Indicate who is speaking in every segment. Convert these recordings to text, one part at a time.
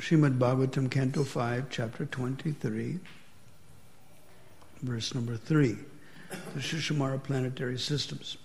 Speaker 1: Srimad Bhagavatam, Canto 5, Chapter 23, verse number 3, the Shushamara planetary systems.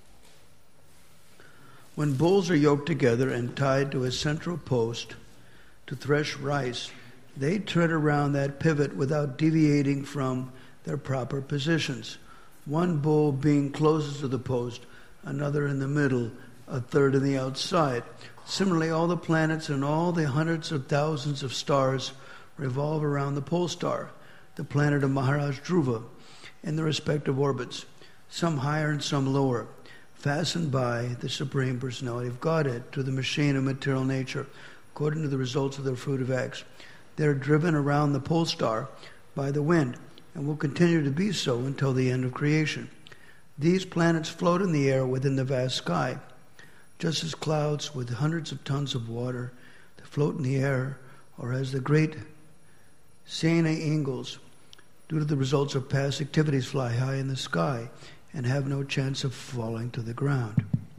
Speaker 1: When bulls are yoked together and tied to a central post to thresh rice, they tread around that pivot without deviating from their proper positions. One bull being closest to the post, another in the middle, a third on the outside. Similarly, all the planets and all the hundreds of thousands of stars revolve around the pole star, the planet of Maharaj Dhruva, in their respective orbits, some higher and some lower, fastened by the Supreme Personality of Godhead to the machine of material nature, according to the results of their fruitive acts. They are driven around the pole star by the wind, and will continue to be so until the end of creation. These planets float in the air within the vast sky, just as clouds with hundreds of tons of water that float in the air, or as the great Sena eagles, due to the results of past activities, fly high in the sky and have no chance of falling to the ground.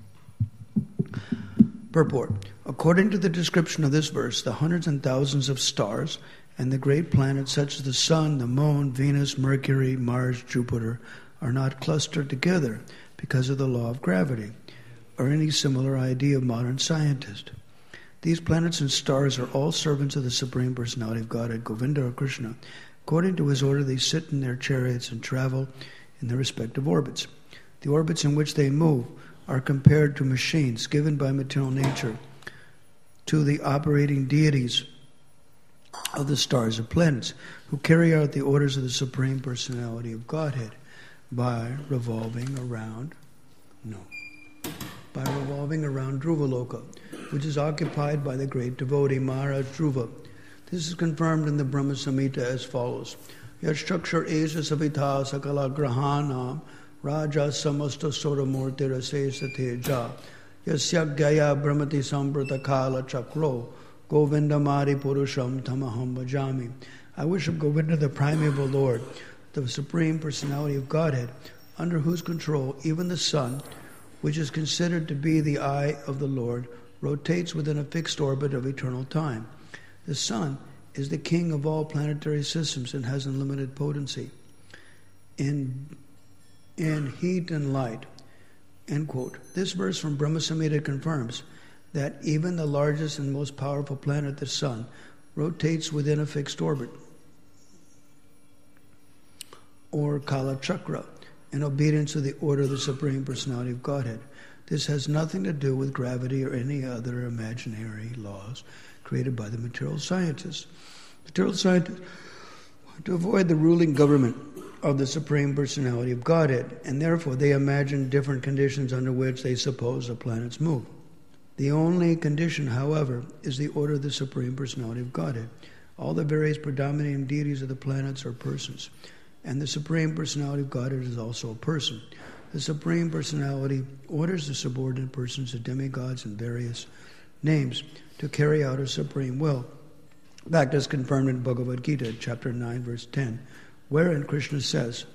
Speaker 1: Purport. According to the description of this verse, the hundreds and thousands of stars and the great planets such as the Sun, the Moon, Venus, Mercury, Mars, Jupiter are not clustered together because of the law of gravity or any similar idea of modern scientists. These planets and stars are all servants of the Supreme Personality of Godhead, Govinda or Krishna. According to his order, they sit in their chariots and travel in their respective orbits. The orbits in which they move are compared to machines given by material nature to the operating deities of the stars and planets, who carry out the orders of the Supreme Personality of Godhead by revolving around Dhruvaloka, which is occupied by the great devotee Maharaj Dhruva. This is confirmed in the Brahma Samhita as follows: Yashchakshar Esha Savita Sakala Grahanam Raja Samasta Soramurti Rasesa Teja Yasya Gaya Brahmati Sambrata Kala Chakro Govinda Mari Purusham Tamaham Bhajami. I worship Govinda, the primeval Lord, the Supreme Personality of Godhead, under whose control even the sun, which is considered to be the eye of the Lord, rotates within a fixed orbit of eternal time. The sun is the king of all planetary systems and has unlimited potency in heat and light. End quote. This verse from Brahma Samhita confirms that even the largest and most powerful planet, the sun, rotates within a fixed orbit, or Kala Chakra, in obedience to the order of the Supreme Personality of Godhead. This has nothing to do with gravity or any other imaginary laws created by the material scientists. Material scientists want to avoid the ruling government of the Supreme Personality of Godhead, and therefore they imagine different conditions under which they suppose the planets move. The only condition, however, is the order of the Supreme Personality of Godhead. All the various predominating deities of the planets are persons, and the Supreme Personality of Godhead is also a person. The Supreme Personality orders the subordinate persons, the demigods and various names, to carry out a supreme will. That is confirmed in Bhagavad Gita, chapter 9, verse 10, wherein Krishna says,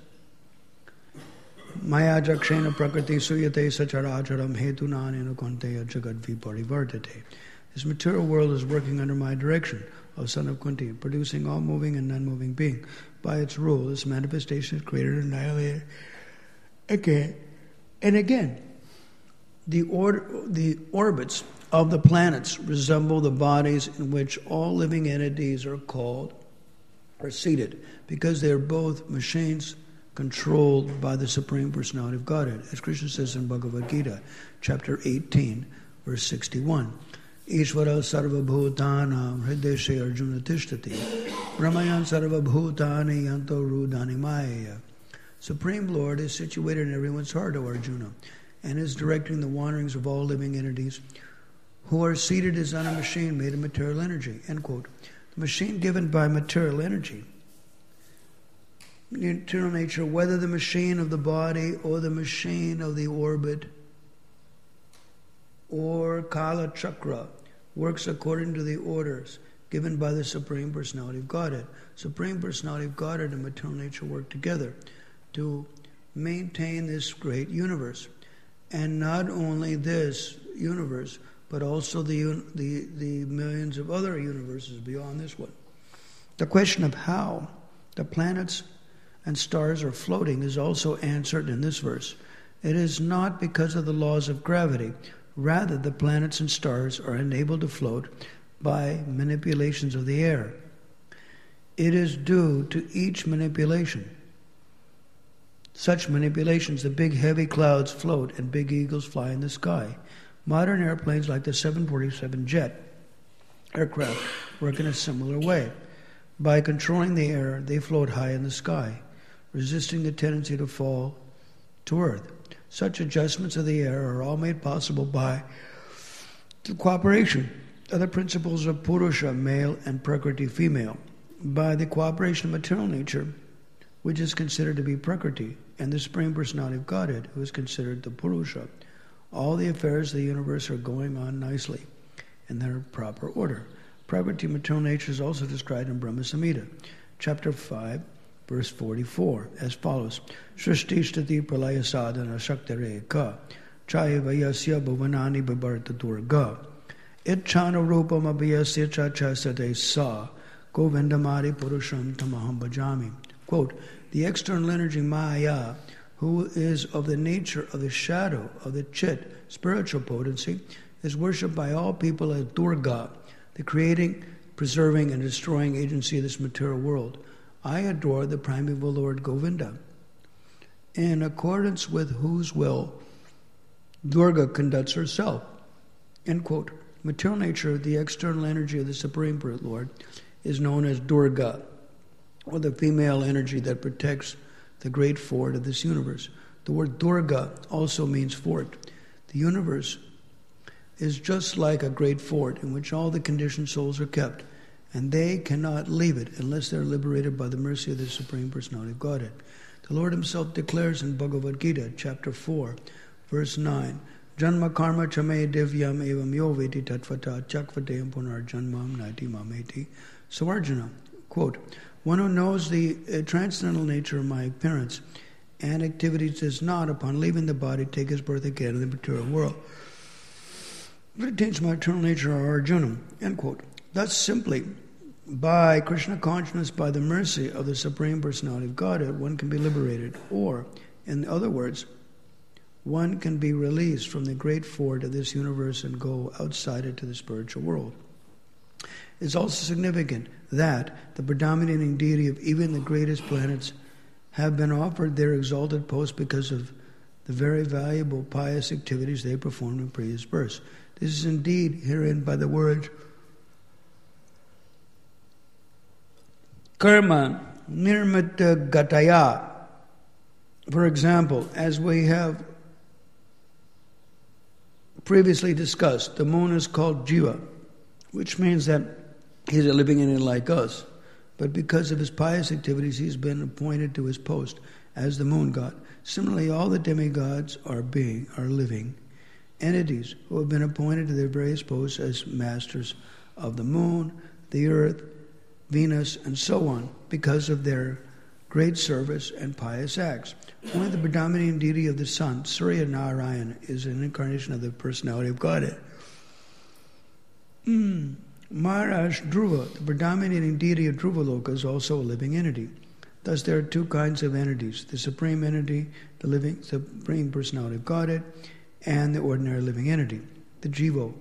Speaker 1: Maya jakshena prakriti suyate sacharacharam hetunan enukonteya jagad viparivartate. This material world is working under my direction, O son of Kunti, producing all moving and non-moving being. By its rule, this manifestation is created and annihilated again and again. The orbits of the planets resemble the bodies in which all living entities are seated, because they are both machines controlled by the Supreme Personality of Godhead, as Krishna says in Bhagavad Gita, chapter 18, verse 61. Ishvara sarva bhutanam hrideshe arjuna tishtati brahmayan sarva bhutani yanto rudani maya. Supreme Lord is situated in everyone's heart, O Arjuna, and is directing the wanderings of all living entities who are seated as on a machine made of material energy. End quote. The machine given by material energy, eternal nature, whether the machine of the body or the machine of the orbit or Kala Chakra, works according to the orders given by the Supreme Personality of Godhead. Supreme Personality of Godhead and material nature work together to maintain this great universe. And not only this universe, but also the millions of other universes beyond this one. The question of how the planets and stars are floating is also answered in this verse. It is not because of the laws of gravity. Rather, the planets and stars are enabled to float by manipulations of the air. It is due to each manipulation. Such manipulations, the big heavy clouds float and big eagles fly in the sky. Modern airplanes like the 747 jet aircraft work in a similar way. By controlling the air, they float high in the sky, resisting the tendency to fall to earth. Such adjustments of the air are all made possible by the cooperation of the principles of Purusha, male, and Prakriti, female, by the cooperation of maternal nature, which is considered to be Prakriti, and the Supreme Personality of Godhead, who is considered the Purusha. All the affairs of the universe are going on nicely in their proper order. Prakriti, maternal nature, is also described in Brahma Samhita, chapter 5, verse 44, as follows. Shrishtishtati pralaya sadhana shaktare ka chaiva yasya bhuvanani bhabarta durga itchana rupam abhyasya cha cha sade sa govindamari purusham tamaham bhajami. Quote, the external energy Maya, who is of the nature of the shadow of the Chit, spiritual potency, is worshipped by all people as Durga, the creating, preserving, and destroying agency of this material world. I adore the primeval Lord Govinda, in accordance with whose will Durga conducts herself. End quote. Material nature, the external energy of the Supreme Lord, is known as Durga, or the female energy that protects the great fort of this universe. The word Durga also means fort. The universe is just like a great fort in which all the conditioned souls are kept, and they cannot leave it unless they're liberated by the mercy of the Supreme Personality of Godhead. The Lord himself declares in Bhagavad Gita, chapter 4, verse 9, Janma karma chame divyam evam yo veti tatvata chakvateyam punar janmam naiti mameti. So Arjuna, quote, one who knows the transcendental nature of my appearance and activities does not, upon leaving the body, take his birth again in the material world, but attains my eternal nature, or Arjuna. End quote. Thus simply, by Krishna consciousness, by the mercy of the Supreme Personality of Godhead, one can be liberated, or, in other words, one can be released from the great fort of this universe and go outside it to the spiritual world. It's also significant that the predominating deity of even the greatest planets have been offered their exalted post because of the very valuable pious activities they performed in previous births. This is indeed herein by the word karma nirmita gataya. For example, as we have previously discussed, the moon is called Jiva, which means that he's a living entity like us. But because of his pious activities, he's been appointed to his post as the moon god. Similarly, all the demigods are living entities who have been appointed to their various posts as masters of the moon, the earth, Venus, and so on, because of their great service and pious acts. Only the predominating deity of the sun, Surya Narayan, is an incarnation of the personality of Godhead. Maharaj Dhruva, the predominating deity of Dhruvaloka, is also a living entity. Thus there are two kinds of entities, the supreme entity, the living Supreme Personality of Godhead, and the ordinary living entity, the Jivo.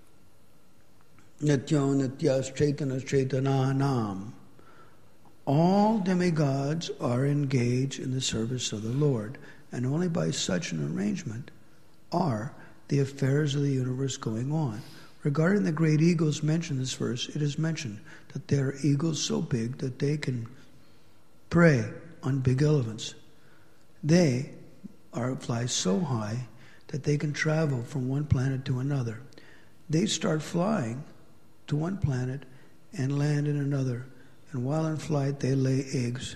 Speaker 1: Natyo Natyas Chaitanas Chaitananam. All demigods are engaged in the service of the Lord, and only by such an arrangement are the affairs of the universe going on. Regarding the great eagles mentioned in this verse, it is mentioned that they are eagles so big that they can prey on big elephants. They fly so high that they can travel from one planet to another. They start flying to one planet and land in another, and while in flight they lay eggs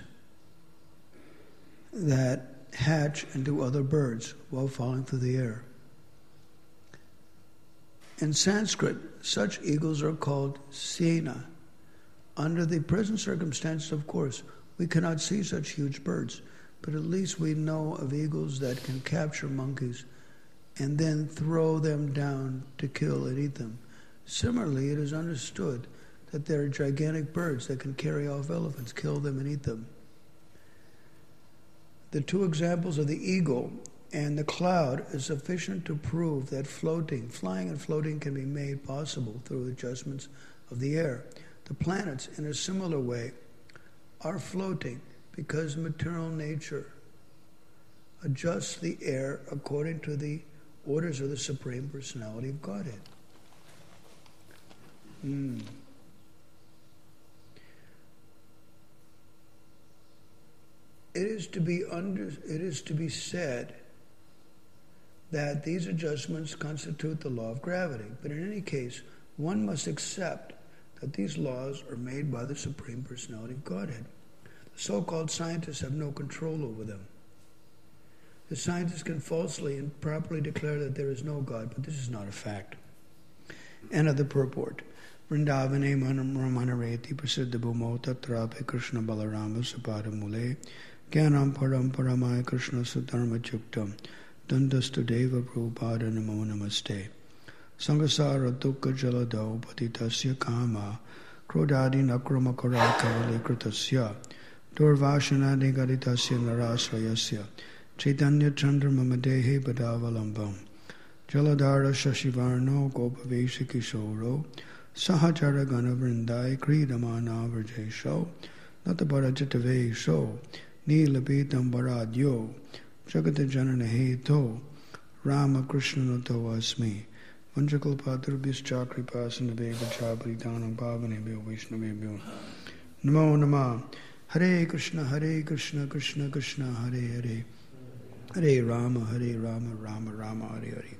Speaker 1: that hatch into other birds while falling through the air. In Sanskrit, such eagles are called sena. Under the present circumstances, of course, we cannot see such huge birds, but at least we know of eagles that can capture monkeys and then throw them down to kill and eat them. Similarly, it is understood that there are gigantic birds that can carry off elephants, kill them, and eat them. The two examples of the eagle and the cloud is sufficient to prove that flying and floating can be made possible through adjustments of the air. The planets, in a similar way, are floating because material nature adjusts the air according to the orders of the Supreme Personality of Godhead. It is to be said that these adjustments constitute the law of gravity, but in any case, one must accept that these laws are made by the Supreme Personality of Godhead. The so-called scientists have no control over them. The scientists can falsely and properly declare that there is no God, but this is not a fact. End of the purport. Vrindavane Manareti Prasiddha Bhumo Tatrape Krishna Balarama Sapadamule Gyanam Param Paramaya Krishna Sudharma Chuktam Dandastu Deva Prabhupada Namo Namaste Sangasara Dukka Jalado Patitasya Kama Krodadi Nakrama Kara Kavali Kritasya Durvashanadi Gaditasya Narasrayasya Chaitanya Chandrama Madehe Badavalambam Jaladhara Shashivarno Gopavesha Kishoro Sahachara Ganavrindai Kridamana Vrajesho Natabara Jitavesho Nilapitam Baradyo Jagata Janana Heto Rama Krishna Nato Asmi Vanjakalpatrabhis Chakripasana Veda Chabaritanam Pavanebhyo Vaishnavebhyo Namo Nama Hare Krishna Krishna Krishna Hare Hare Hare Rama Rama Rama Hare Hare.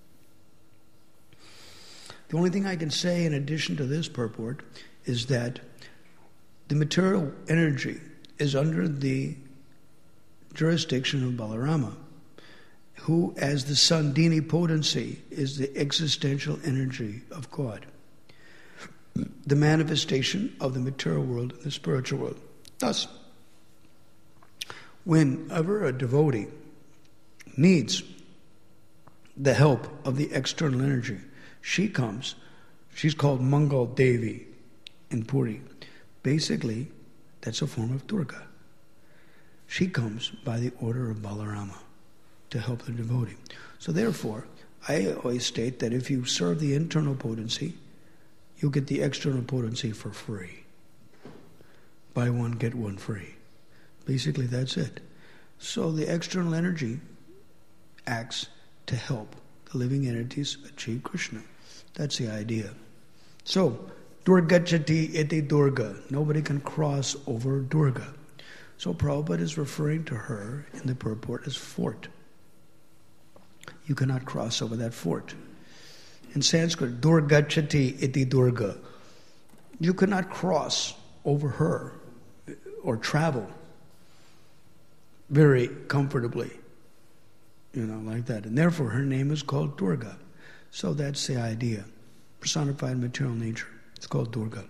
Speaker 1: The only thing I can say in addition to this purport is that the material energy is under the jurisdiction of Balarama, who, as the Sandhini potency, is the existential energy of God, the manifestation of the material world and the spiritual world. Thus, whenever a devotee needs the help of the external energy, she comes. She's called Mangal Devi in Puri. Basically, that's a form of Durga. She comes by the order of Balarama to help the devotee. So therefore, I always state that if you serve the internal potency, you'll get the external potency for free. Buy one, get one free. Basically, that's it. So the external energy acts to help the living entities achieve Krishna. That's the idea. So, Durgachati iti Durga. Nobody can cross over Durga. So Prabhupada is referring to her in the purport as fort. You cannot cross over that fort. In Sanskrit, Durgachati iti Durga. You cannot cross over her or travel very comfortably, like that. And therefore her name is called Durga. So that's the idea. Personified material nature. It's called Durga.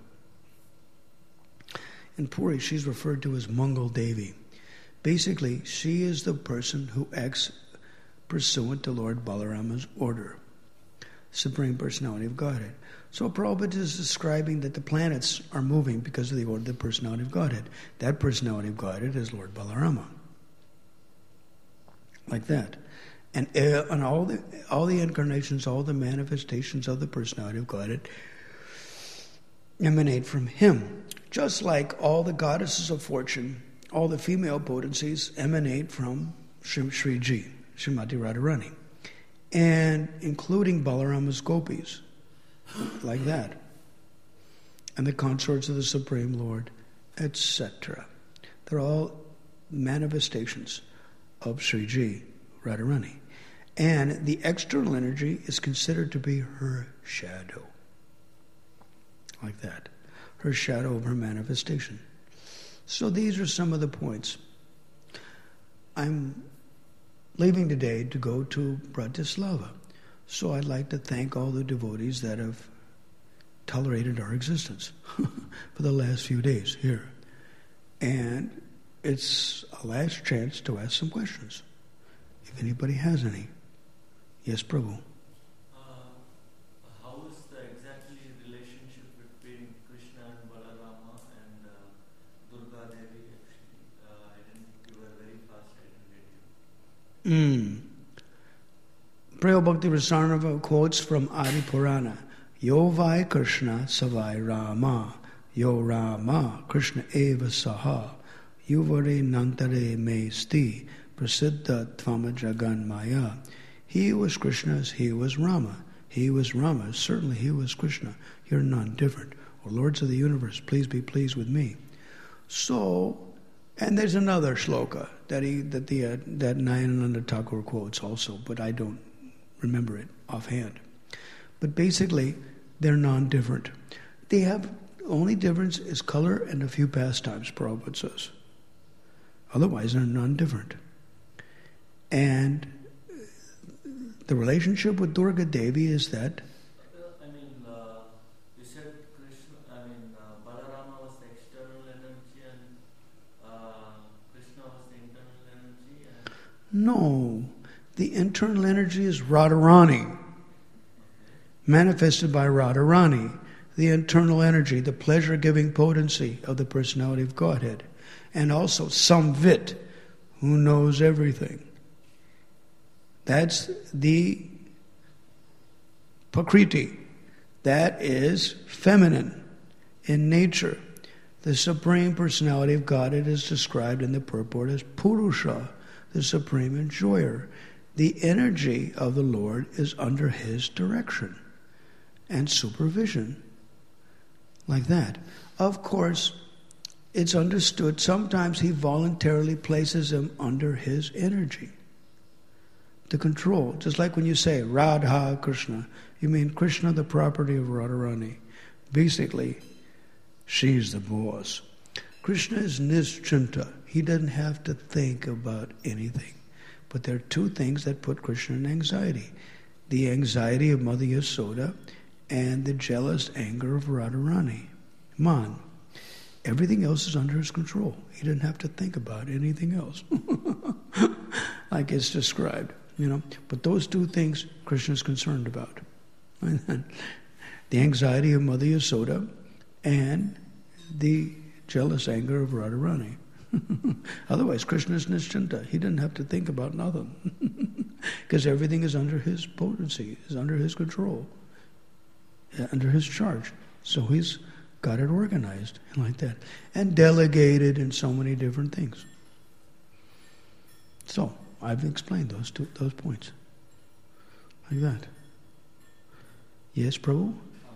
Speaker 1: In Puri, she's referred to as Mangal Devi. Basically, she is the person who acts pursuant to Lord Balarama's order. Supreme Personality of Godhead. So Prabhupada is describing that the planets are moving because of the order of the Personality of Godhead. That Personality of Godhead is Lord Balarama. Like that. And all the incarnations, all the manifestations of the Personality of Godhead emanate from him. Just like all the goddesses of fortune, all the female potencies emanate from Shriji, Srimati Radharani. And including Balarama's gopis, like that. And the consorts of the Supreme Lord, etc. They're all manifestations of Sriji Radharani. And the external energy is considered to be her shadow. Like that. Her shadow of her manifestation. So these are some of the points. I'm leaving today to go to Bratislava. So I'd like to thank all the devotees that have tolerated our existence for the last few days here. And it's a last chance to ask some questions, if anybody has any. Yes, Prabhu.
Speaker 2: How is the exactly relationship between Krishna and Balarama and Durga Devi? Actually, you were very fast. I didn't get you.
Speaker 1: Prabhu Bhakti Rasarnava quotes from Adi Purana. Yo vai Krishna savai Rama. Yo Rama Krishna eva saha. Yuvare nantare me sti. Prasiddha tvama jagan maya. He was Krishna's, he was Rama. He was Rama, certainly he was Krishna. You're none different. O Lords of the universe, please be pleased with me. So, and there's another shloka that Nayananda Thakur quotes also, but I don't remember it offhand. But basically, they're non-different. They have, only difference is color and a few pastimes, Prabhupada says. Otherwise, they're non-different. And the relationship with Durga Devi is that...
Speaker 2: You said Krishna, Balarama was the external energy and Krishna was the internal energy?
Speaker 1: No. The internal energy is Radharani, manifested by Radharani. The internal energy, the pleasure-giving potency of the personality of Godhead. And also Samvit, who knows everything. That's the Prakriti. That is feminine in nature. The Supreme Personality of Godhead is described in the purport as Purusha, the Supreme Enjoyer. The energy of the Lord is under His direction and supervision. Like that. Of course, it's understood sometimes He voluntarily places them under His energy. To control. Just like when you say Radha Krishna, you mean Krishna, the property of Radharani. Basically, she's the boss. Krishna is Nischinta. He doesn't have to think about anything. But there are two things that put Krishna in anxiety. The anxiety of Mother Yasoda and the jealous anger of Radharani. Man. Everything else is under his control. He didn't have to think about anything else. Like it's described. But those two things Krishna is concerned about. The anxiety of Mother Yasoda and the jealous anger of Radharani. Otherwise, Krishna is Nischinta. He didn't have to think about nothing. Because everything is under his potency, is under his control, under his charge. So he's got it organized like that. And delegated in so many different things. So, I've explained those points. Like that. Yes, Prabhu?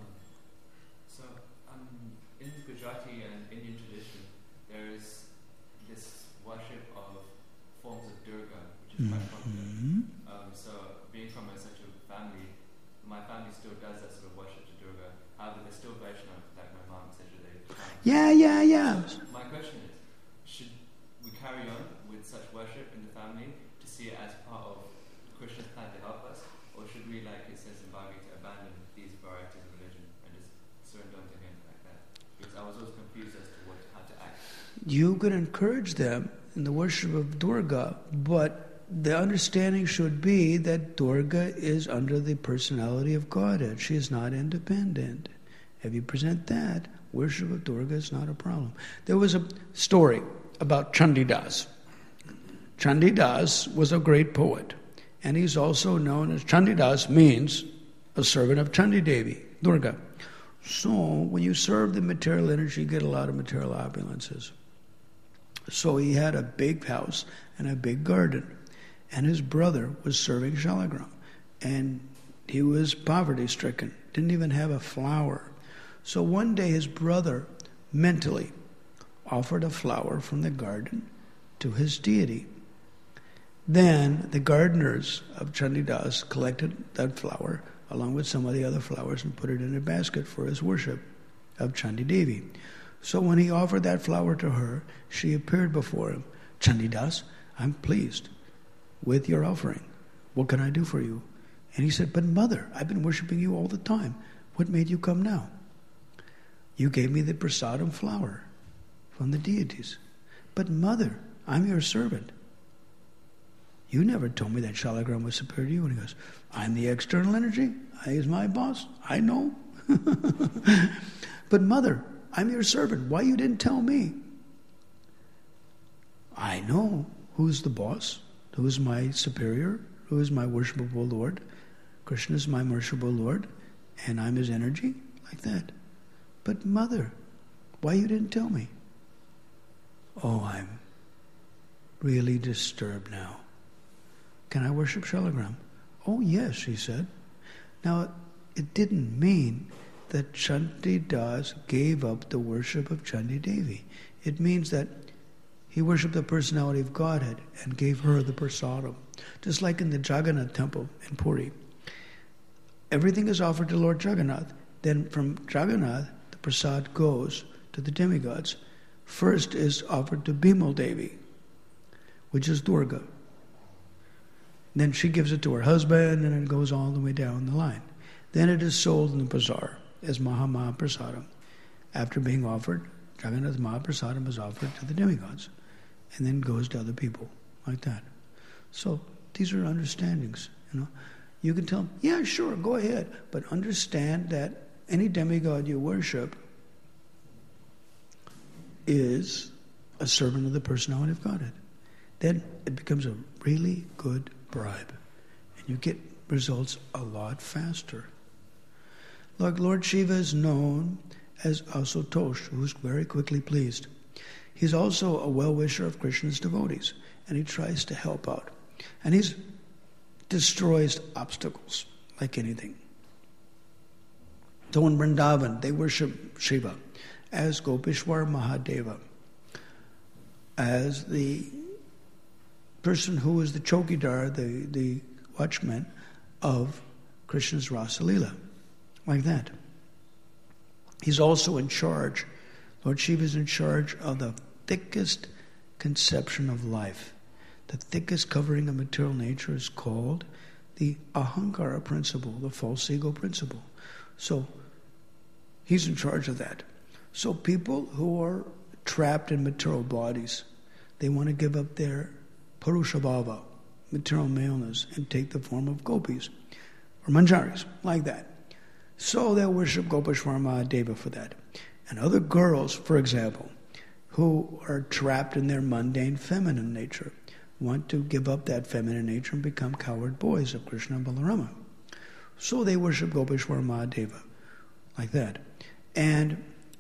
Speaker 3: In Gujarati and Indian tradition, there is this worship of forms of Durga, which is quite popular. So, being from such a family, my family still does that sort of worship to Durga. However, there's still Vaishnava, like my mom said today.
Speaker 1: Yeah.
Speaker 3: So my question is, should we carry on with such worship in the family to see it as part of Krishna's plan to help us? Or should we, like it says in Bhagavad Gita, abandon these varieties of religion and just surrender unto Him like that? Because I was always confused as to how to act.
Speaker 1: You could encourage them in the worship of Durga, but the understanding should be that Durga is under the personality of Godhead. She is not independent. If you present that, worship of Durga is not a problem. There was a story about Chandidas. Chandidas was a great poet, and he's also known as Chandidas, means a servant of Chandi Devi, Durga. So when you serve the material energy, you get a lot of material opulences. So he had a big house and a big garden, and his brother was serving Shalagram, and he was poverty-stricken, didn't even have a flower. So one day his brother mentally offered a flower from the garden to his deity. Then the gardeners of Chandidas collected that flower along with some of the other flowers and put it in a basket for his worship of Chandi Devi. So when he offered that flower to her, she appeared before him. Chandidas, I'm pleased with your offering. What can I do for you? And he said, but mother, I've been worshiping you all the time. What made you come now? You gave me the prasadam flower from the deities. But mother, I'm your servant. You never told me that Shalagram was superior to you. And he goes, I'm the external energy. He's my boss. I know. But mother, I'm your servant. Why you didn't tell me? I know who's the boss, who's my superior, who is my worshipable Lord. Krishna is my worshipable Lord, and I'm his energy, like that. But mother, why you didn't tell me? Oh, I'm really disturbed now. Can I worship Shalagram? Oh, yes, she said. Now, it didn't mean that Chanti Das gave up the worship of Chandi Devi. It means that he worshipped the personality of Godhead and gave her the prasadam. Just like in the Jagannath temple in Puri. Everything is offered to Lord Jagannath. Then from Jagannath, the prasad goes to the demigods. First is offered to Bimal Devi, which is Durga. Then she gives it to her husband, and it goes all the way down the line. Then it is sold in the bazaar as Mahaprasadam. After being offered, Jagannath Mahaprasadam is offered to the demigods, and then goes to other people, like that. So these are understandings, You can tell them, yeah, sure, go ahead, but understand that any demigod you worship is a servant of the personality of Godhead. Then it becomes a really good bribe, and you get results a lot faster. Like Lord Shiva is known as Asutosh, who's very quickly pleased. He's also a well-wisher of Krishna's devotees, and he tries to help out. And he destroys obstacles like anything. So in Vrindavan, they worship Shiva as Gopishwar Mahadeva, as the person who is the chokidar, the watchman of Krishna's Rasa Leela, like that. He's also in charge. Lord Shiva is in charge of the thickest conception of life. The thickest covering of material nature is called the ahankara principle, the false ego principle. So he's in charge of that. So people who are trapped in material bodies, they want to give up their Purushabhava, material maleness, and take the form of gopis or manjaris, like that. So they'll worship Gopeshwar Mahadeva for that. And other girls, for example, who are trapped in their mundane feminine nature, want to give up that feminine nature and become coward boys of Krishna and Balarama. So they worship Gopeshwar Mahadeva, like that. And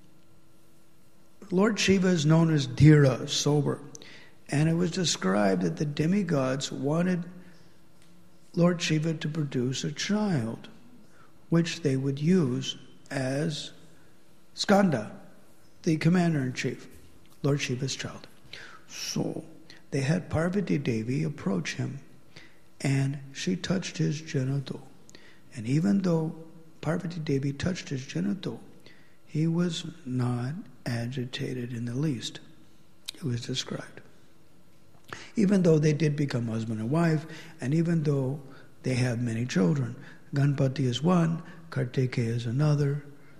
Speaker 1: Lord Shiva is known as Dhira, sober. And it was described that the demigods wanted Lord Shiva to produce a child, which they would use as Skanda, the commander-in-chief, Lord Shiva's child. So they had Parvati Devi approach him, and she touched his genital. And even though Parvati Devi touched his genital, he was not agitated in the least. It was described. Even though they did become husband and wife, and even though they have many children. Ganpati is one, Kartikeya is another,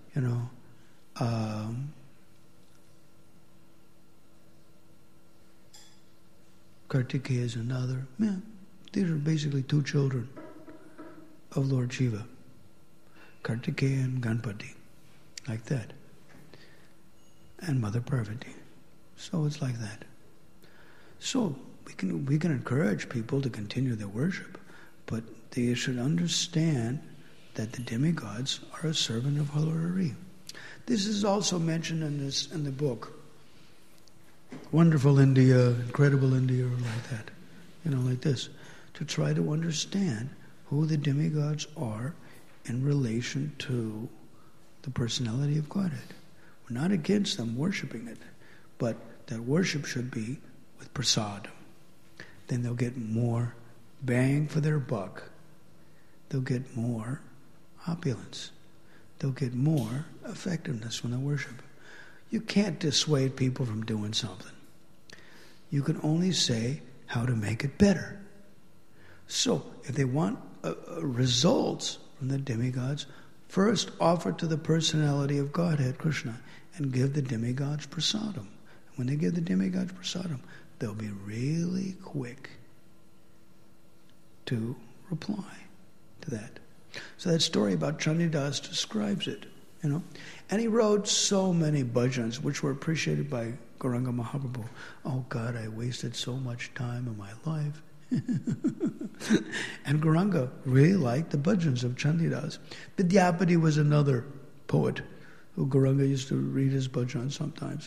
Speaker 1: Kartikeya is another. Yeah, these are basically two children of Lord Shiva. Kartikeya and Ganpati, like that. And Mother Parvati. So it's like that. So we can encourage people to continue their worship, but they should understand that the demigods are a servant of Halarari. This is also mentioned in the book. Wonderful India, Incredible India, or like that. Like this. To try to understand who the demigods are in relation to the personality of Godhead. We're not against them worshiping it, but that worship should be with prasadam. Then they'll get more bang for their buck. They'll get more opulence. They'll get more effectiveness when they worship. You can't dissuade people from doing something. You can only say how to make it better. So, if they want results from the demigods, first offer to the personality of Godhead, Krishna, and give the demigods prasadam. When they give the demigods prasadam, they'll be really quick to reply to that. So that story about Chandidas describes it, And he wrote so many bhajans which were appreciated by Gauranga Mahaprabhu. Oh God, I wasted so much time in my life. And Gauranga really liked the bhajans of Chandidas. Vidyapati was another poet who Gauranga used to read his bhajans sometimes.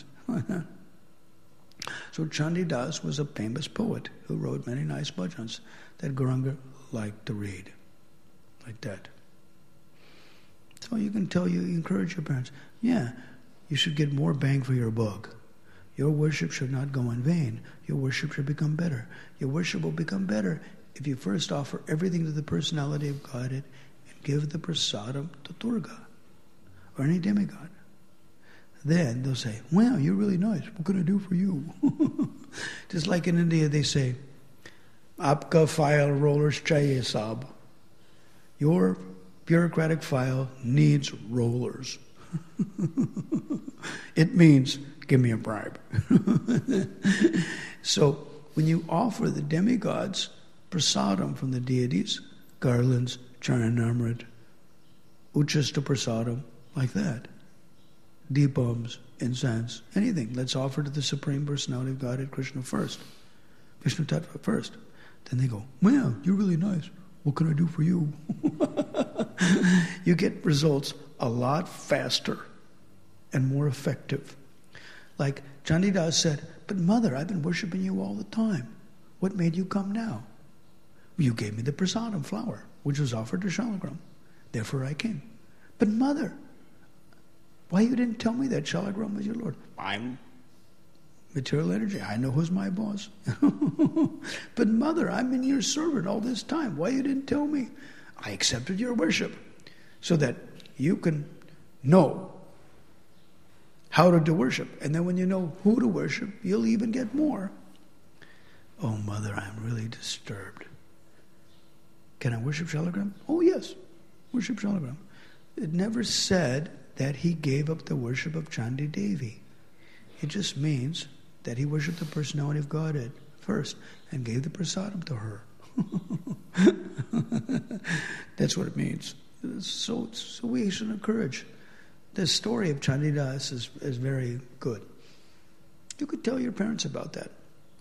Speaker 1: So Chandidas was a famous poet who wrote many nice bhajans that Gauranga liked to read. Like that. So you encourage your parents, you should get more bang for your buck. Your worship should not go in vain. Your worship should become better. Your worship will become better if you first offer everything to the personality of Godhead and give the prasadam to Durga or any demigod. Then they'll say, wow, you're really nice. What can I do for you? Just like in India they say, Aapka file rollers chahiye saab. Your bureaucratic file needs rollers. It means, give me a bribe. So, when you offer the demigods prasadam from the deities, garlands, charanamrit, uchasta prasadam, like that, deepams, incense, anything, let's offer to the Supreme Personality of Godhead, Krishna first, Vishnu Tattva first. Then they go, wow, you're really nice. What can I do for you? You get results a lot faster and more effective. Like Chandidas said, but mother, I've been worshiping you all the time. What made you come now? You gave me the prasadam flower, which was offered to Shalagram. Therefore I came. But mother, why you didn't tell me that Shalagram was your Lord? I'm material energy. I know who's my boss. But mother, I've been your servant all this time. Why you didn't tell me? I accepted your worship so that you can know how to do worship. And then when you know who to worship, you'll even get more. Oh, mother, I'm really disturbed. Can I worship Shalagram? Oh, yes. Worship Shalagram. It never said that he gave up the worship of Chandi Devi. It just means that he worshipped the personality of Godhead first and gave the prasadam to her. That's what it means. So we should encourage. The story of Chandidas is very good. You could tell your parents about that.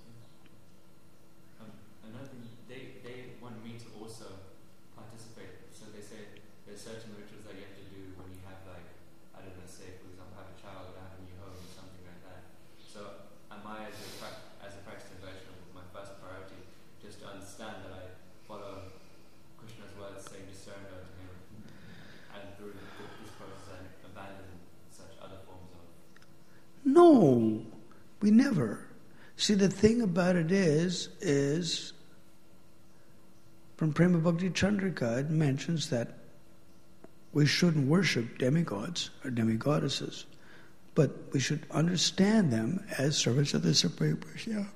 Speaker 3: Another thing, they want me to also participate. So they say there's certain rituals that you have to do when you have, like, I don't know, say for example, have a child or have a new home or something like that. So am I, as a practicing version of my first priority, just to understand that I follow Krishna's words saying to surrender to him, and through this process I abandon such other forms of...
Speaker 1: No, we never. See, the thing about it is from Prema Bhakti Chandrika, it mentions that we shouldn't worship demigods or demigoddesses, but we should understand them as servants of the Supreme Personality.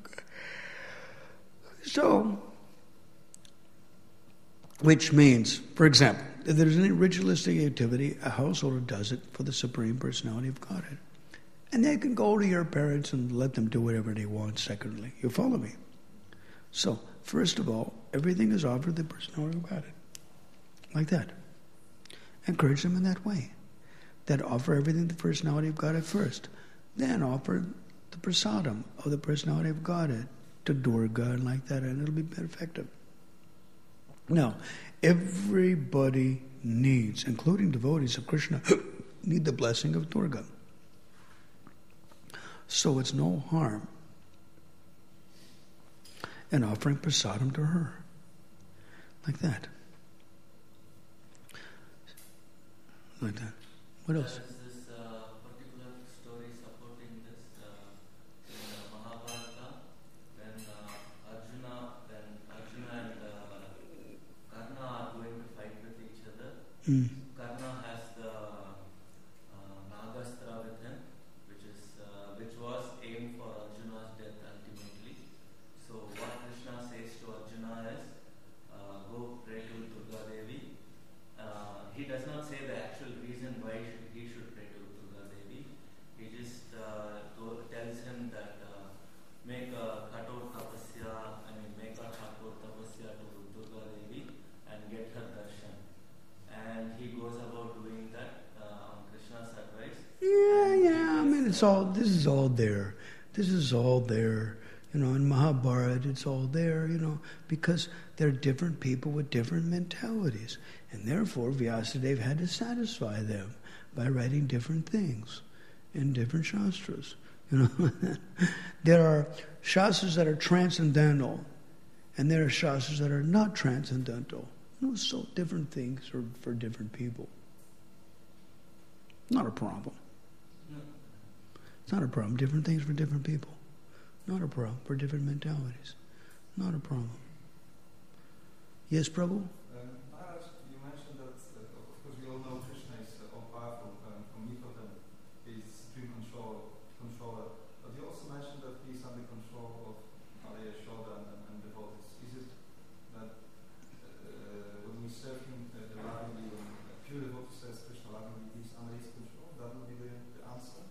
Speaker 1: So, which means, for example, if there's any ritualistic activity, a householder does it for the Supreme Personality of Godhead. And they can go to your parents and let them do whatever they want, secondly. You follow me? So, first of all, everything is offered to the Personality of Godhead. Like that. Encourage them in that way. That offer everything to the Personality of Godhead first. Then offer the prasadam of the Personality of Godhead to Durga and like that, and it'll be effective. Now, everybody needs, including devotees of Krishna, need the blessing of Durga. So it's no harm in offering prasadam to her. Like that. Like that. What else?
Speaker 2: Is this particular story supporting this in Mahabharata? When Arjuna and Karna are going to fight with each other. Karna has the Nagastra with him, which was aimed for Arjuna's death ultimately. So what Krishna says to Arjuna is, go pray to Durga Devi. He does not say the actual reason why he should pray to Durga Devi. He just tells him that make a kator tapasya, make a kator tapasya to Durga Devi.
Speaker 1: This is all there. This is all there. In Mahabharata, it's all there, because there are different people with different mentalities. And therefore, Vyasadeva had to satisfy them by writing different things in different shastras. There are shastras that are transcendental, and there are shastras that are not transcendental. So different things are for different people. Not a problem. It's not a problem. Different things for different people. Not a problem. For different mentalities. Not a problem. Yes, Prabhu?
Speaker 4: You mentioned that, of course, we all know Krishna is all-powerful, omnipotent, he's supreme controller. But you also mentioned that he's under control of Mother Yashoda and devotees. Is it that when we serve him lovingly, when a pure devotee says Krishna lovingly, he's under his control? That would be the answer?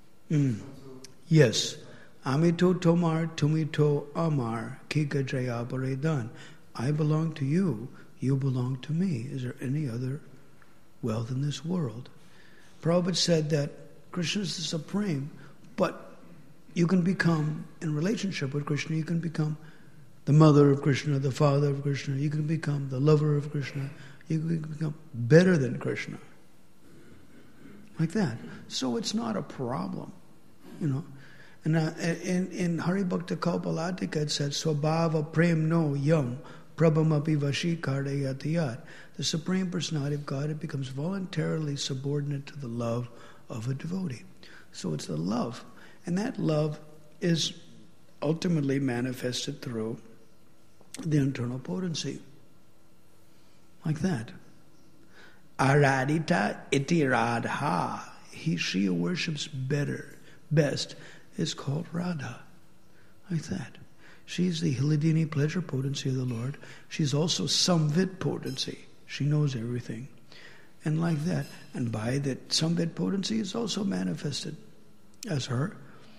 Speaker 1: Yes. Amito tomar, tumito amar, kika jaya paredan. I belong to you, you belong to me. Is there any other wealth in this world? Prabhupada said that Krishna is the supreme, but you can become, in relationship with Krishna, you can become the mother of Krishna, the father of Krishna, you can become the lover of Krishna, you can become better than Krishna. Like that. So it's not a problem, And in Hari Bhakta Kalpalatika it said, Swabhava Prem No Yam Prabhamapi Vashikardayatiyat. The Supreme Personality of God, it becomes voluntarily subordinate to the love of a devotee. So it's the love. And that love is ultimately manifested through the internal potency. Like that. Aradita iti radha. She who worships best, is called Radha. Like that. She's the Hladini pleasure potency of the Lord. She's also Samvit potency. She knows everything. And like that. And by that Samvit potency is also manifested as her.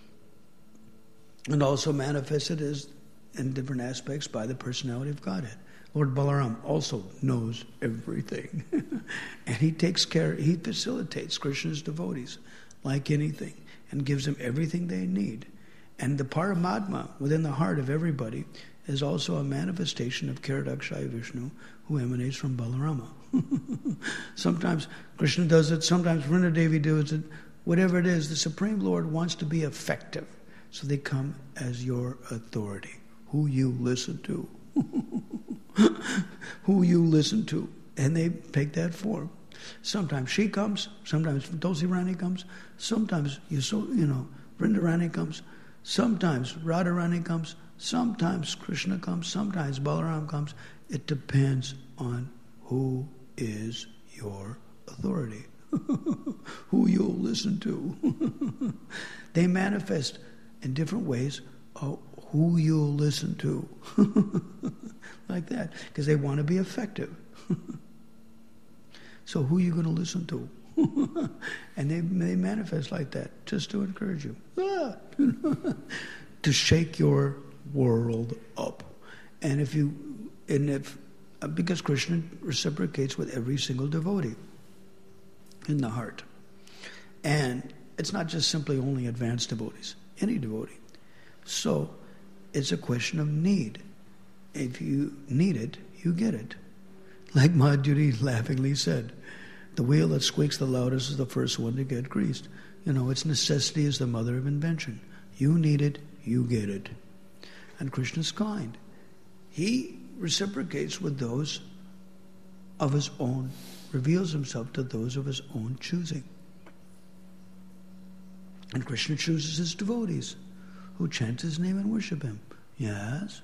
Speaker 1: And also manifested as in different aspects by the personality of Godhead. Lord Balaram also knows everything. And he takes care, he facilitates Krishna's devotees like anything and gives them everything they need. And the Paramatma within the heart of everybody is also a manifestation of Kiradakshaya Vishnu who emanates from Balarama. Sometimes Krishna does it, sometimes Vrinda Devi does it. Whatever it is, the Supreme Lord wants to be effective. So they come as your authority, who you listen to. Who you listen to. And they take that form. Sometimes she comes, sometimes Tulsi Rani comes, sometimes Vrinda Rani comes, sometimes Radha Rani comes, sometimes Krishna comes, sometimes Balaram comes. It depends on who is your authority, who you'll listen to. They manifest in different ways who you'll listen to. Like that, because they want to be effective. So who are you going to listen to? And they manifest like that, just to encourage you. To shake your world up. And because Krishna reciprocates with every single devotee in the heart. And it's not just simply only advanced devotees, any devotee. So it's a question of need. If you need it, you get it. Like Madhuri laughingly said, the wheel that squeaks the loudest is the first one to get greased. Its necessity is the mother of invention. You need it, you get it. And Krishna's kind. He reciprocates with those of his own, reveals himself to those of his own choosing. And Krishna chooses his devotees who chant his name and worship him. Yes?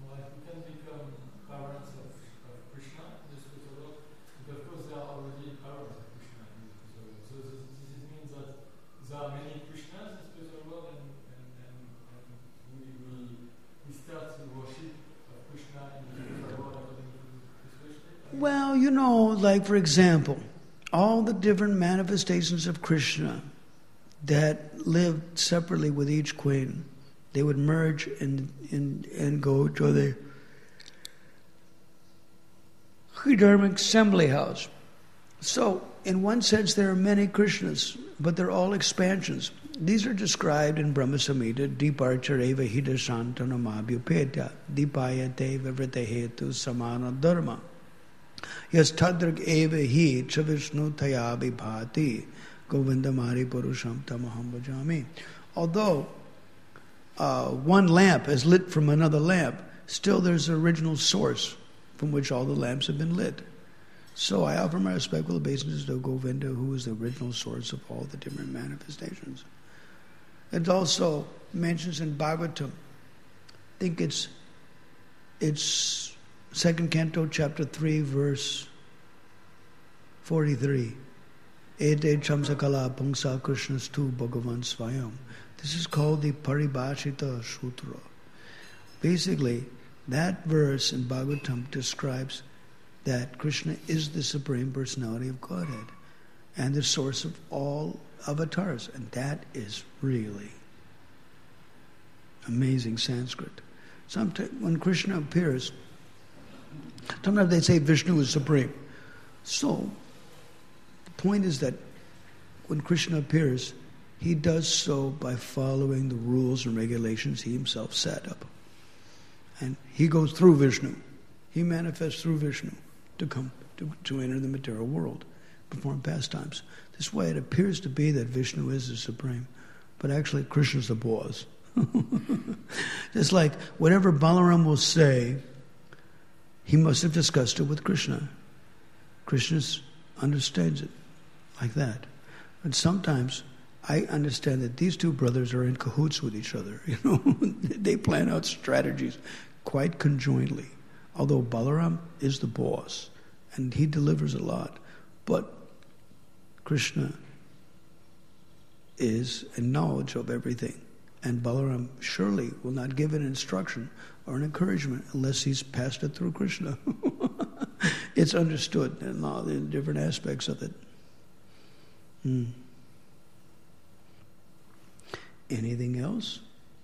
Speaker 1: Well, like for example, all the different manifestations of Krishna that lived separately with each queen, they would merge and go to the Dharmic assembly house. So, in one sense, there are many Krishnas, but they're all expansions. These are described in Brahma Samhita, Deeparchar eva hita shantanamabhyupetya, Deepayate vivrite hetu samana dharma. Yas tadrak eva hi chavishnu tayabi bhati, govindamari purusham tamaham bhajami. Although one lamp is lit from another lamp, still there's an original source from which all the lamps have been lit. So I offer my respectful obeisances to Govinda, who is the original source of all the different manifestations. It also mentions in Bhagavatam, I think it's 2nd Canto, Chapter 3, verse 43. Ete chamsakala pungsa krishnastu bhagavan svayam. This is called the Paribhashita Sutra. Basically, that verse in Bhagavatam describes that Krishna is the Supreme Personality of Godhead and the source of all avatars. And that is really amazing Sanskrit. Sometimes when Krishna appears, sometimes they say Vishnu is supreme. So, the point is that when Krishna appears, he does so by following the rules and regulations he himself set up. And he goes through Vishnu. He manifests through Vishnu to come to enter the material world, perform pastimes. This way it appears to be that Vishnu is the supreme, but actually Krishna's the boss. Just like whatever Balaram will say, he must have discussed it with Krishna. Krishna understands it like that. And sometimes I understand that these two brothers are in cahoots with each other. They plan out strategies quite conjointly. Although Balaram is the boss, and he delivers a lot, but Krishna is in knowledge of everything. And Balaram surely will not give an instruction or an encouragement unless he's passed it through Krishna. It's understood in all the different aspects of it. Anything else?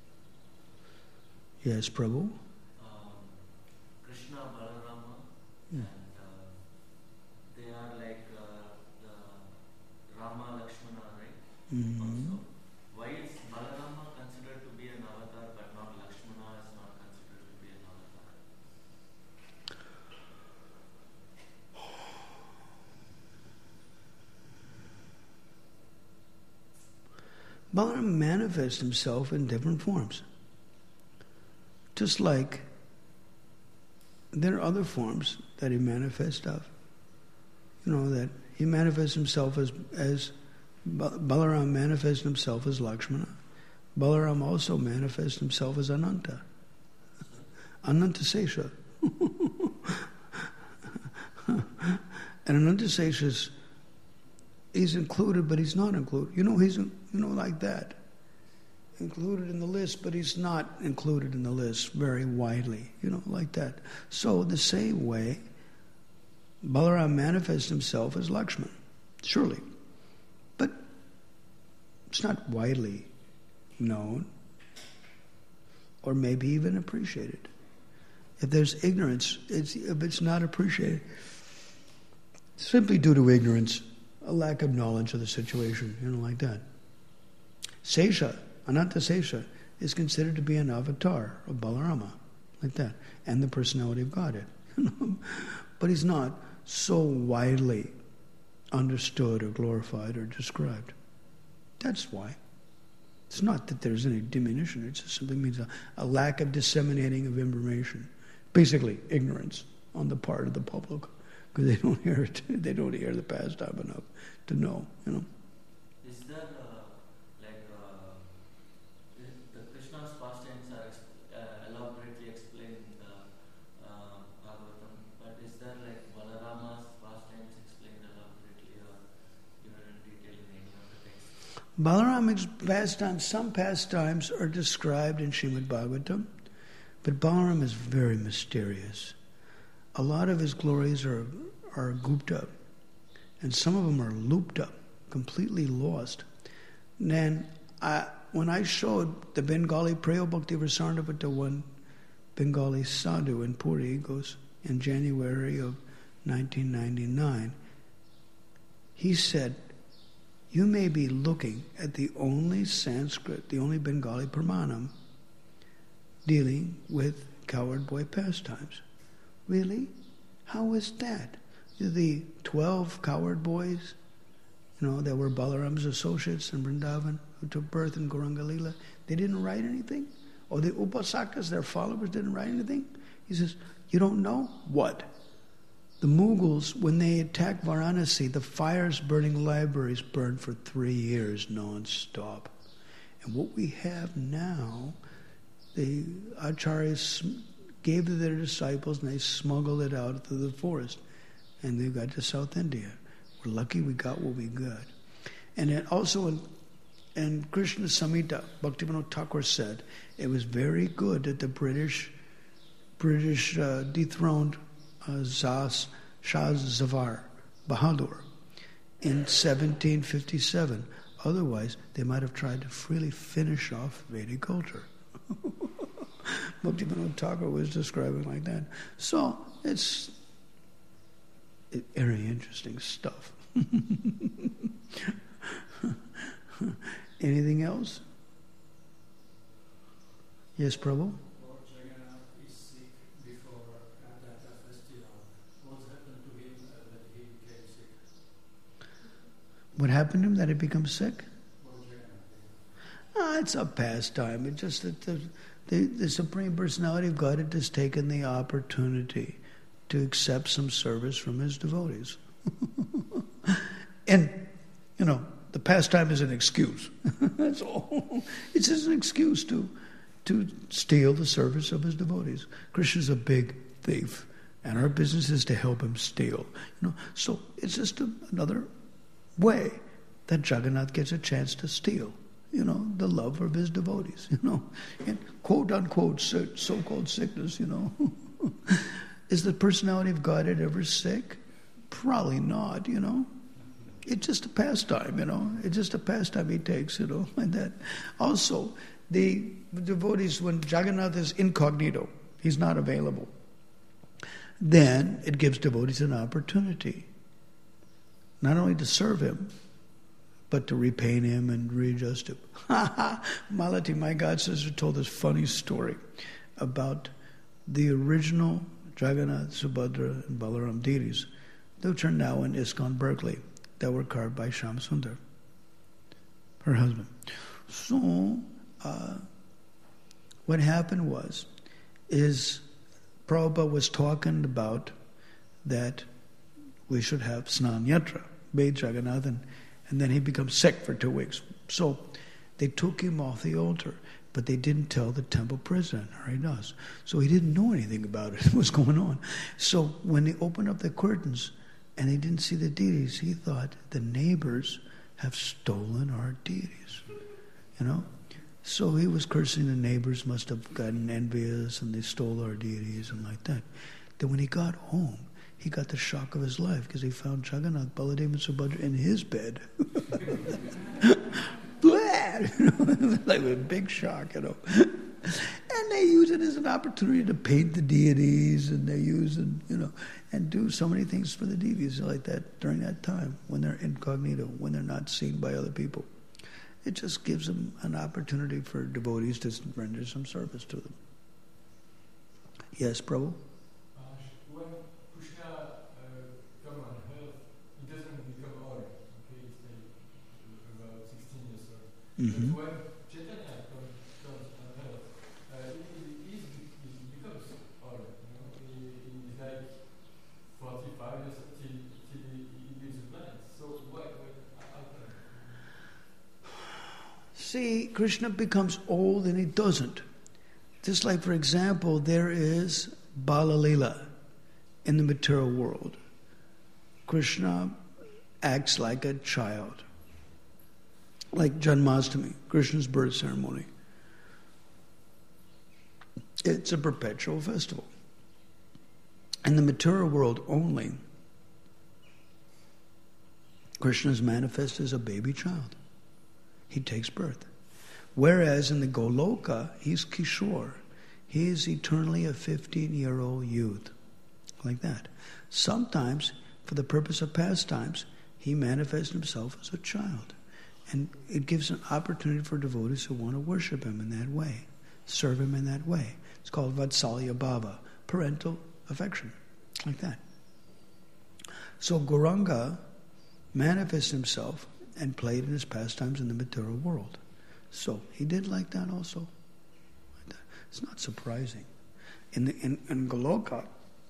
Speaker 1: Yes, Prabhu?
Speaker 2: Krishna, Balarama, and they are like Rama, Lakshmana, right?
Speaker 1: Mm-hmm.
Speaker 2: Also, why is Balarama considered to be an avatar, but not Lakshmana is not considered to be an avatar?
Speaker 1: Balaram manifests himself in different forms. Just like there are other forms that he manifests of. That he manifests himself as Balaram manifests himself as Lakshmana. Balaram also manifests himself as Ananta. Ananta Sesha. And Ananta Sesha he's included, but he's not included. He's like that. Included in the list, but he's not included in the list very widely, like that. So the same way, Balaram manifests himself as Lakshman, surely. But it's not widely known, or maybe even appreciated. If there's ignorance, if it's not appreciated, simply due to ignorance, a lack of knowledge of the situation, like that. Sesha, Ananta Sesha, is considered to be an avatar of Balarama, like that, and the personality of Godhead. But he's not so widely understood or glorified or described. That's why. It's not that there's any diminution. It just simply means a lack of disseminating of information. Basically, ignorance on the part of the public, because they don't hear it. They don't hear the pastime enough to know.
Speaker 2: Is there the Krishna's pastimes are elaborately explained in the Bhagavatam, but is there Balarama's pastimes explained elaborately or given in detail in any of the texts?
Speaker 1: Balaram's pastimes, some pastimes are described in Srimad Bhagavatam, but Balaram is very mysterious. A lot of his glories are gupta, and some of them are looped up, completely lost. And then when I showed the Bengali Preyo Bhakti Rasarnava to one Bengali sadhu in Puri, goes in January of 1999, he said, you may be looking at the only Sanskrit, the only Bengali Pramanam dealing with cowherd boy pastimes. Really? How is that? The 12 cowherd boys, that were Balaram's associates in Vrindavan, who took birth in Gauranga Lila, they didn't write anything? Or the Upasakas, their followers, didn't write anything? He says, you don't know? What? The Mughals, when they attacked Varanasi, the fires burning libraries burned for 3 years non-stop. And what we have now, the acharyas gave to their disciples and they smuggled it out through the forest. And they got to South India. We're lucky we got what we got. And then also in Krishna Samhita, Bhaktivinoda Thakur said, it was very good that the British dethroned Shah Zafar Bahadur in 1757. Otherwise, they might have tried to really finish off Vedic culture. Bhaktivinoda Thakur was describing like that. So, it's very interesting stuff. Anything else? Yes, Prabhu?
Speaker 5: Lord Jagannath is sick before that festival. What happened to him that he became sick?
Speaker 1: What happened to him that he becomes sick?
Speaker 5: Lord Jagannath.
Speaker 1: It's a pastime. It's just that the Supreme Personality of Godhead has taken the opportunity to accept some service from his devotees. And, the pastime is an excuse. That's all. It's just an excuse to steal the service of his devotees. Krishna's a big thief, and our business is to help him steal. So it's just another way that Jagannath gets a chance to steal, the love of his devotees, and quote-unquote so-called sickness, Is the personality of Godhead ever sick? Probably not, It's just a pastime, It's just a pastime he takes, like that. Also, the devotees, when Jagannath is incognito, he's not available, then it gives devotees an opportunity not only to serve him, but to repaint him and readjust him. Malati, my god sister, told this funny story about the original Jagannath, Subhadra, and Balaram deities, which are now in ISKCON Berkeley, that were carved by Shyam Sundar, her husband. So, what happened is Prabhupada was talking about that we should have Snan Yatra, bathe Jagannath, and then he becomes sick for 2 weeks. So they took him off the altar, but they didn't tell the temple president, Haridas. So he didn't know anything about it, what's going on. So when they opened up the curtains and they didn't see the deities, he thought the neighbors have stolen our deities, So he was cursing the neighbors, must have gotten envious, and they stole our deities and like that. Then when he got home, he got the shock of his life because he found Jagannath, Baladev, and Subhadra in his bed. Like a big shock, And they use it as an opportunity to paint the deities, and they use it, and do so many things for the deities like that during that time when they're incognito, when they're not seen by other people. It just gives them an opportunity for devotees to render some service to them. Yes, Prabhu?
Speaker 5: When Krishna comes on earth, he doesn't become old. Okay, it's about 16 years old.
Speaker 1: Mm-hmm.
Speaker 5: But when Chaitanya comes on earth, he becomes old. He's like 45 years till he leaves the planet. So how come?
Speaker 1: See, Krishna becomes old and he doesn't. Just like, for example, there is Balalila in the material world. Krishna acts like a child. Like Janmashtami, Krishna's birth ceremony. It's a perpetual festival. In the material world only, Krishna is manifest as a baby child. He takes birth. Whereas in the Goloka, he's Kishore. He is eternally a 15-year-old youth. Like that. Sometimes, for the purpose of pastimes, he manifests himself as a child. And it gives an opportunity for devotees who want to worship him in that way, serve him in that way. It's called Vatsalya Bhava, parental affection, like that. So Gauranga manifests himself and played in his pastimes in the material world. So he did like that also. Like that. It's not surprising. In Goloka,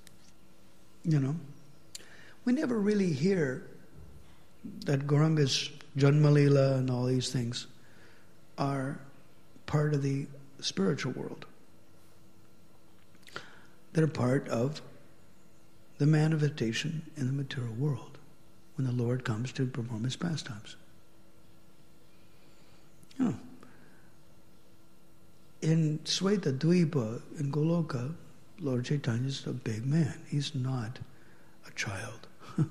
Speaker 1: we never really hear that Gauranga's Janmalila and all these things are part of the spiritual world. They're part of the manifestation in the material world when the Lord comes to perform his pastimes. In Sweta Dvipa, in Goloka, Lord Chaitanya is a big man. He's not a child.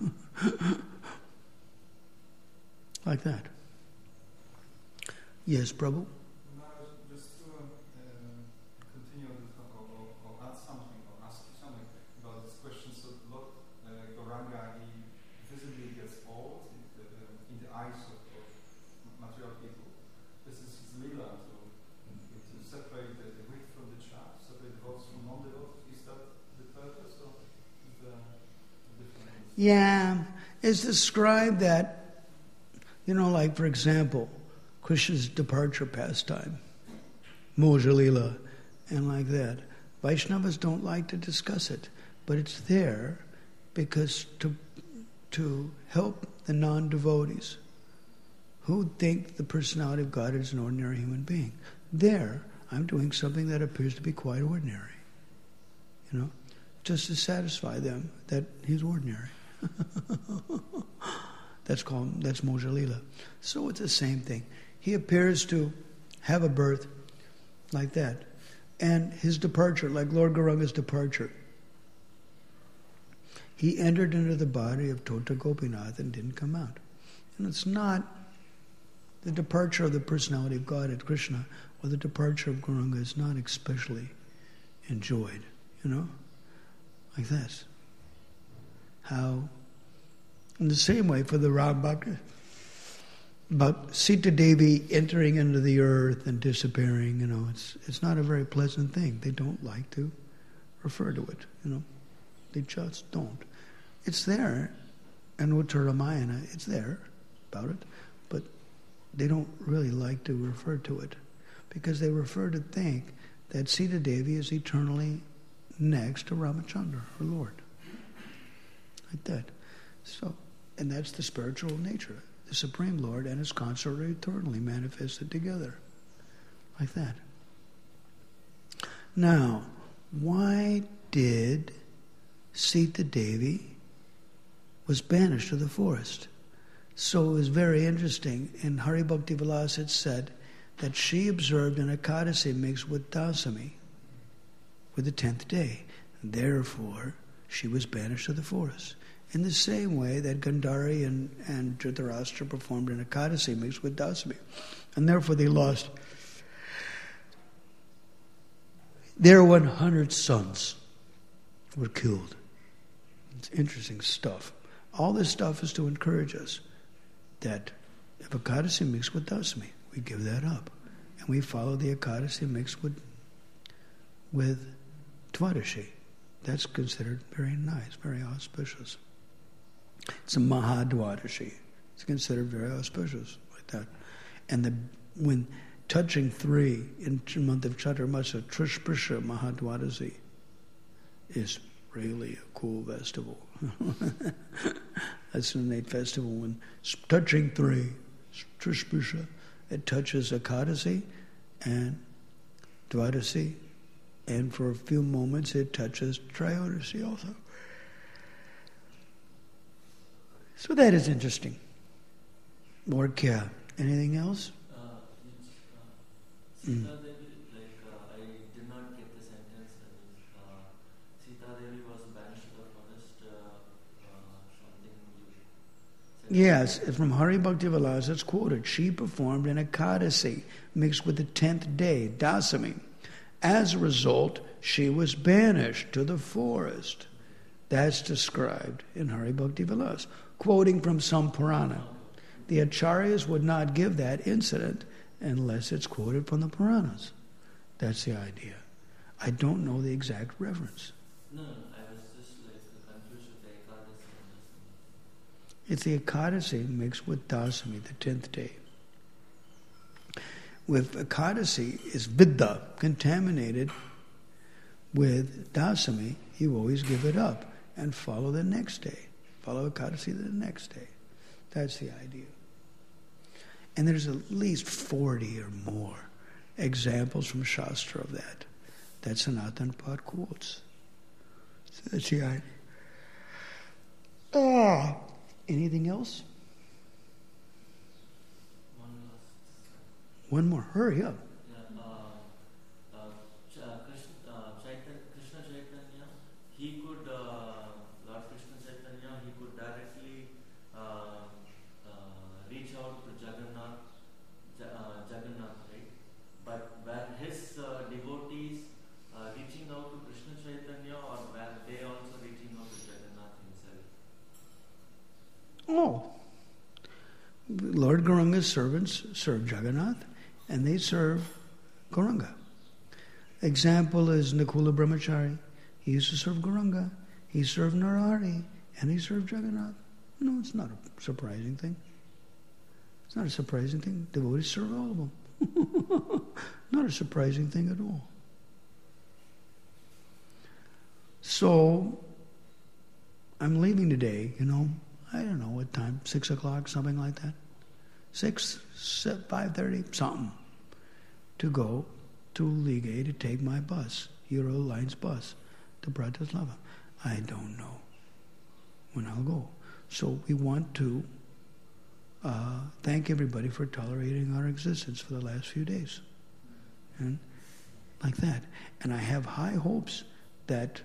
Speaker 1: Like that. Yes, Prabhu?
Speaker 4: Just to continue or add something or ask you something about this question. So Lord Gauranga, he visibly gets old in the eyes of material people. This is his lila to separate the wheat from the chaff, separate devotees from non-devotees. Is that the purpose or is there a different?
Speaker 1: Yeah, it's described that, like for example, Krishna's departure pastime, Moja Lila, and like that. Vaishnavas don't like to discuss it, but it's there because to help the non-devotees who think the personality of God is an ordinary human being. There, I'm doing something that appears to be quite ordinary, just to satisfy them that he's ordinary. That's Moja Lila. So it's the same thing. He appears to have a birth like that. And his departure, like Lord Gauranga's departure, he entered into the body of Tota Gopinath and didn't come out. And it's not the departure of the personality of God at Krishna or the departure of Gauranga is not especially enjoyed, like that. How, in the same way for the Ram Bhakta, about Sita Devi entering into the earth and disappearing, it's not a very pleasant thing. They don't like to refer to it, They just don't. It's there, and Uttara Ramayana, it's there about it, but they don't really like to refer to it because they refer to think that Sita Devi is eternally next to Ramachandra, her Lord. Like that. So, and that's the spiritual nature. The Supreme Lord and his consort are eternally manifested together. Like that. Now, why did Sita Devi was banished to the forest? So it was very interesting. In Hari Bhakti Vilas it said that she observed an Ekadasi mixed with Dasami for the 10th day. Therefore, she was banished to the forest. In the same way that Gandhari and Dhritarashtra performed an Ekadasi mixed with Dasami. And therefore they lost their 100 sons were killed. It's interesting stuff. All this stuff is to encourage us that if Ekadasi mixed with Dasami, we give that up. And we follow the Ekadasi mixed with Dvadashi. That's considered very nice, very auspicious. It's a Mahadvadashi. It's considered very auspicious, like that. And when touching 3 in the month of Chaturmasya, Trishprisha Mahadvadashi is really a cool festival. That's an innate festival. When touching 3, Trishprisha, it touches Ekadasi and Dvadasi, and for a few moments it touches Trayodasi also. So that is interesting. Or kya? Anything else?
Speaker 2: Sita Devi, I did not get the sentence. Sita Devi was banished to the forest. Something.
Speaker 1: Yes, from Hari Bhakti Vilas it's quoted. She performed an Ekadasi mixed with the 10th day, Dasami. As a result, she was banished to the forest. That's described in Hari Bhakti Vilas. quoting from some Purana. The Acharyas would not give that incident unless it's quoted from the Puranas. That's the idea. I don't know the exact reference.
Speaker 2: No, I was just like confused with the Ekadasi and
Speaker 1: It's the Ekadasi mixed with Dasami, the 10th day. With Ekadasi is Vidya, contaminated with Dasami, you always give it up and follow the next day. Follow Ekadasi the next day. That's the idea. And there's at least 40 or more examples from Shastra of that. That's Sanatana Pad quotes. So that's the idea. Anything else? One more. Hurry up.
Speaker 2: Krishna Chaitanya, he could, Lord Krishna Chaitanya, he could directly reach out to Jagannath, right? But were his devotees reaching out to Krishna Chaitanya, or were they also reaching out to Jagannath himself?
Speaker 1: Oh. Lord Gauranga's servants serve Jagannath, and they serve Gauranga. Example is Nakula Brahmachari. He used to serve Gauranga. He served Narahari, and he served Jagannath. No, it's not a surprising thing. It's not a surprising thing. Devotees serve all of them. Not a surprising thing at all. So, I'm leaving today, I don't know what time, 6 o'clock, something like that. 6, 5:30, something, to go to Ligue to take my bus, Euro Lines bus, to Bratislava. I don't know when I'll go. So we want to thank everybody for tolerating our existence for the last few days. And like that. And I have high hopes that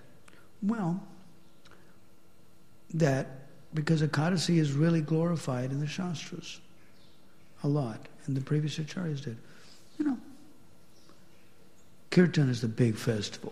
Speaker 1: because Ekadasi is really glorified in the Shastras a lot, and the previous Acharyas did. Kirtan is the big festival.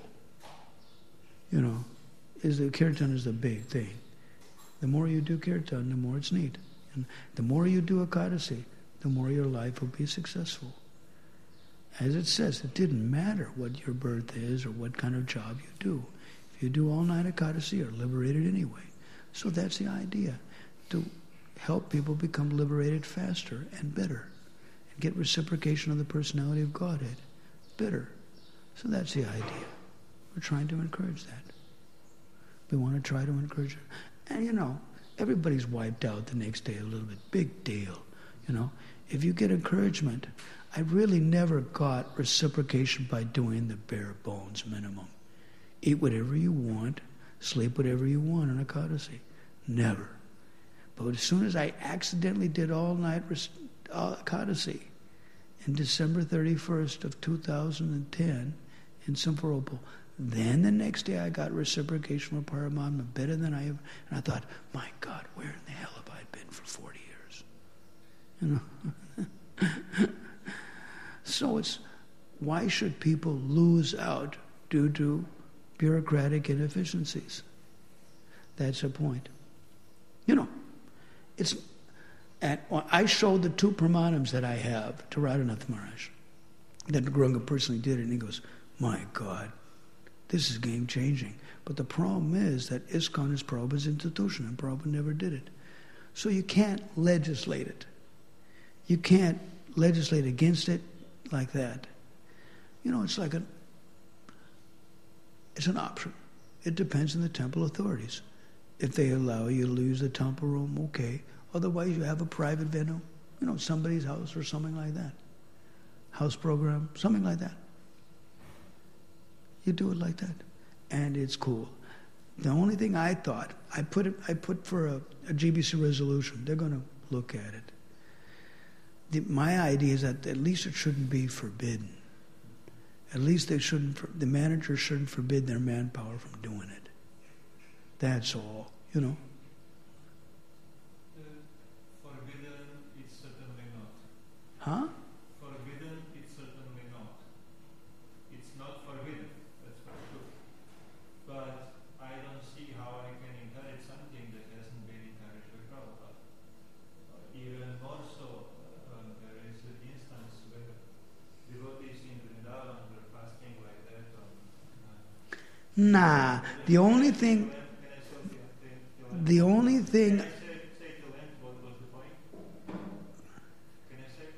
Speaker 1: Kirtan is the big thing. The more you do Kirtan, the more it's neat. And the more you do Ekadasi, the more your life will be successful. As it says, it didn't matter what your birth is or what kind of job you do. If you do all-night Ekadasi, you're liberated anyway. So that's the idea, to help people become liberated faster and better, and get reciprocation of the personality of Godhead better. So that's the idea. We're trying to encourage that. We want to try to encourage it. And everybody's wiped out the next day a little bit. Big deal. If you get encouragement, I really never got reciprocation by doing the bare bones minimum. Eat whatever you want, sleep whatever you want on Ekadasi. Never. But as soon as I accidentally did all-night Ekadasi in December 31st of 2010 in Simferopol, then the next day I got reciprocation from Paramatma better than I ever. And I thought, my God, where in the hell have I been for 40 years? So why should people lose out due to bureaucratic inefficiencies? That's the point. I showed the 2 pramanams that I have to Radhanath Maharaj. That Gauranga personally did it, and he goes, my God, this is game-changing. But the problem is that ISKCON is Prabhupada's institution, and Prabhupada never did it. So you can't legislate it. You can't legislate against it like that. It's like it's an option. It depends on the temple authorities. If they allow you to use the temple room, okay. Otherwise, you have a private venue, somebody's house or something like that. House program, something like that. You do it like that, and it's cool. The only thing I thought, I put for a GBC resolution. They're going to look at it. My idea is that at least it shouldn't be forbidden. At least the manager shouldn't forbid their manpower from doing it. That's all,
Speaker 5: Forbidden, it's certainly not.
Speaker 1: Huh?
Speaker 5: Forbidden, it's certainly not. It's not forbidden, that's for sure. But I don't see how I can encourage something that hasn't been encouraged by Prabhupada.
Speaker 1: Nah, the only thing. The only thing.
Speaker 2: Say till end, what was the point? Can I say?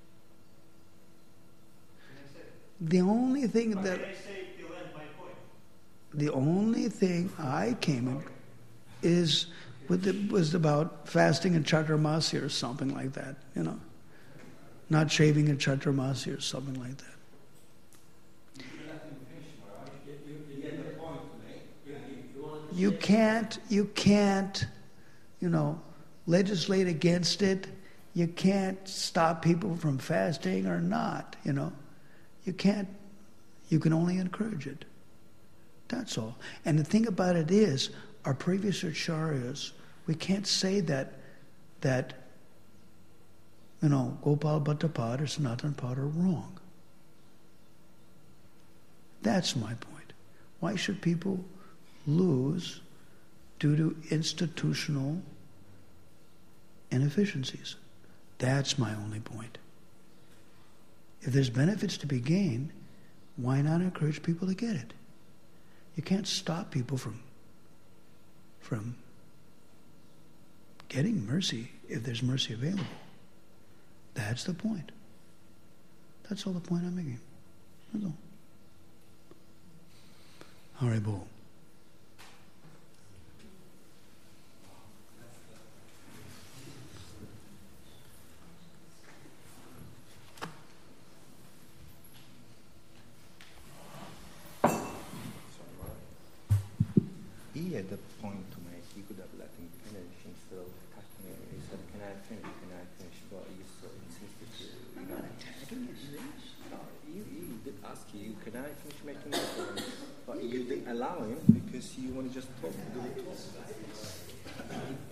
Speaker 1: The only thing that.
Speaker 2: Can I say till end my point?
Speaker 1: The only thing I came in is was about fasting in Chaturmasi or something like that, not shaving in Chaturmasi or something like that. You can't, legislate against it. You can't stop people from fasting or not, You can't. You can only encourage it. That's all. And the thing about it is, our previous acharyas, we can't say that Gopal Bhattapad or Sanatan Pad are wrong. That's my point. Why should people lose due to institutional inefficiencies? That's my only point. If there's benefits to be gained, why not encourage people to get it? You can't stop people from getting mercy if there's mercy available. That's the point. That's all the point I'm making. That's all. Haribol.
Speaker 6: He had a point to make. He could have let him finish instead of cutting him. He said, "Can I finish? Can I finish?" But he so insisted. No, he did ask you, "Can I finish making this point?" But you didn't allow him because you want to just talk.